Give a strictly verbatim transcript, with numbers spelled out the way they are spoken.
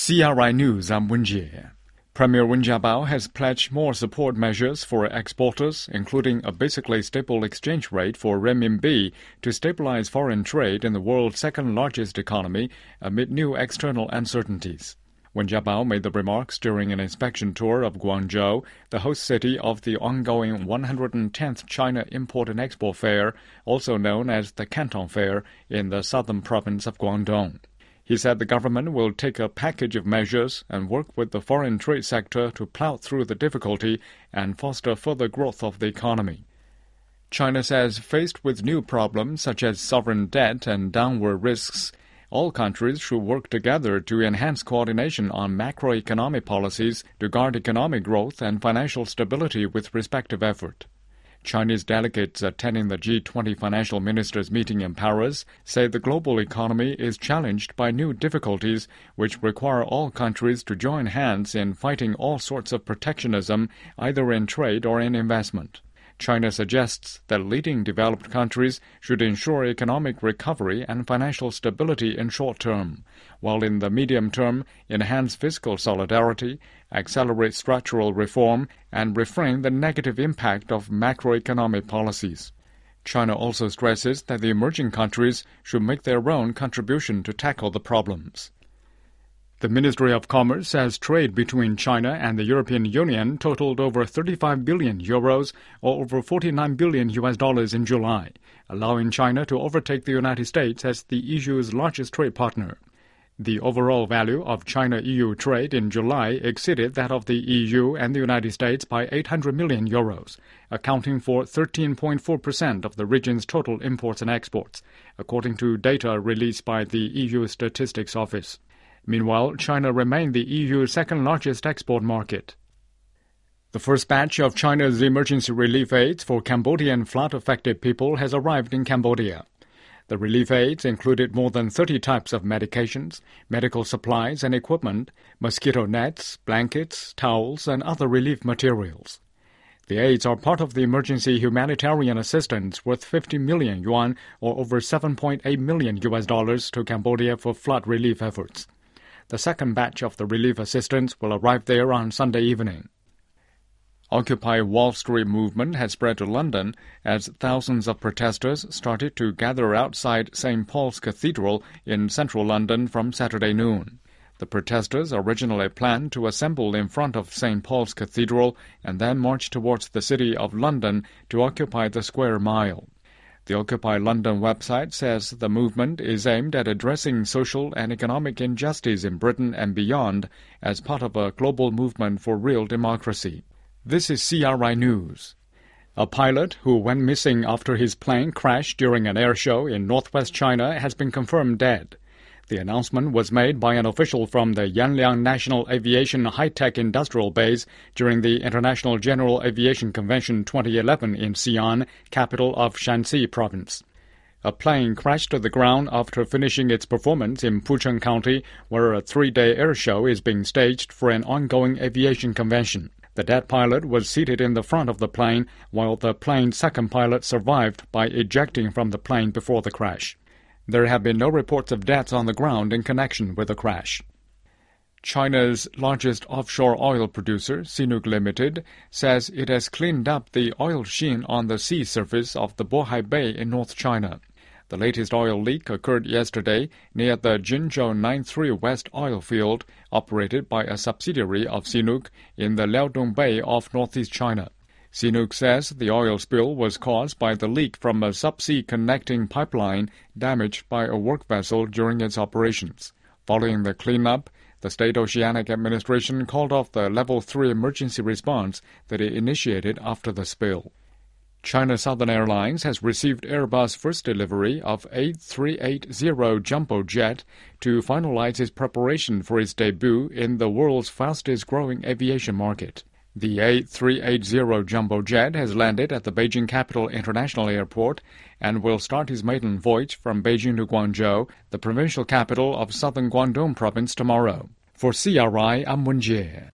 C R I News, I'm Wen Jie. Premier Wen Jiabao has pledged more support measures for exporters, including a basically stable exchange rate for renminbi to stabilize foreign trade in the world's second-largest economy amid new external uncertainties. Wen Jiabao made the remarks during an inspection tour of Guangzhou, the host city of the ongoing one hundred tenth China Import and Export Fair, also known as the Canton Fair, in the southern province of Guangdong. He said the government will take a package of measures and work with the foreign trade sector to plow through the difficulty and foster further growth of the economy. China says faced with new problems such as sovereign debt and downward risks, all countries should work together to enhance coordination on macroeconomic policies to guard economic growth and financial stability with respective effort. Chinese delegates attending the G twenty financial ministers meeting in Paris say the global economy is challenged by new difficulties which require all countries to join hands in fighting all sorts of protectionism, either in trade or in investment. China suggests that leading developed countries should ensure economic recovery and financial stability in short term, while in the medium term enhance fiscal solidarity, accelerate structural reform, and refrain the negative impact of macroeconomic policies. China also stresses that the emerging countries should make their own contribution to tackle the problems. The Ministry of Commerce says trade between China and the European Union totaled over thirty-five billion euros, or over forty-nine billion U S dollars in July, allowing China to overtake the United States as the E U's largest trade partner. The overall value of China-E U trade in July exceeded that of the E U and the United States by eight hundred million euros, accounting for thirteen point four percent of the region's total imports and exports, according to data released by the E U Statistics Office. Meanwhile, China remained the E U's second-largest export market. The first batch of China's emergency relief aids for Cambodian flood-affected people has arrived in Cambodia. The relief aids included more than thirty types of medications, medical supplies and equipment, mosquito nets, blankets, towels, and other relief materials. The aids are part of the emergency humanitarian assistance worth fifty million yuan, or over seven point eight million U S dollars, to Cambodia for flood relief efforts. The second batch of the relief assistance will arrive there on Sunday evening. Occupy Wall Street movement has spread to London as thousands of protesters started to gather outside Saint Paul's Cathedral in central London from Saturday noon. The protesters originally planned to assemble in front of Saint Paul's Cathedral and then march towards the City of London to occupy the Square Mile. The Occupy London website says the movement is aimed at addressing social and economic injustice in Britain and beyond as part of a global movement for real democracy. This is C R I News. A pilot who went missing after his plane crashed during an air show in northwest China has been confirmed dead. The announcement was made by an official from the Yanliang National Aviation High-Tech Industrial Base during the International General Aviation Convention twenty eleven in Xi'an, capital of Shanxi Province. A plane crashed to the ground after finishing its performance in Pucheng County, where a three-day air show is being staged for an ongoing aviation convention. The dead pilot was seated in the front of the plane, while the plane's second pilot survived by ejecting from the plane before the crash. There have been no reports of deaths on the ground in connection with the crash. China's largest offshore oil producer, CNOOC Limited, says it has cleaned up the oil sheen on the sea surface of the Bohai Bay in North China. The latest oil leak occurred yesterday near the Jinzhou ninety-three West oil field, operated by a subsidiary of CNOOC in the Liaodong Bay off northeast China. CNOOC says the oil spill was caused by the leak from a subsea connecting pipeline damaged by a work vessel during its operations. Following the cleanup, the State Oceanic Administration called off the Level three emergency response that it initiated after the spill. China Southern Airlines has received Airbus' first delivery of A three eighty Jumbo Jet to finalize its preparation for its debut in the world's fastest-growing aviation market. The A three eighty Jumbo Jet has landed at the Beijing Capital International Airport and will start his maiden voyage from Beijing to Guangzhou, the provincial capital of southern Guangdong province, tomorrow. For C R I, I'm Wen Jie.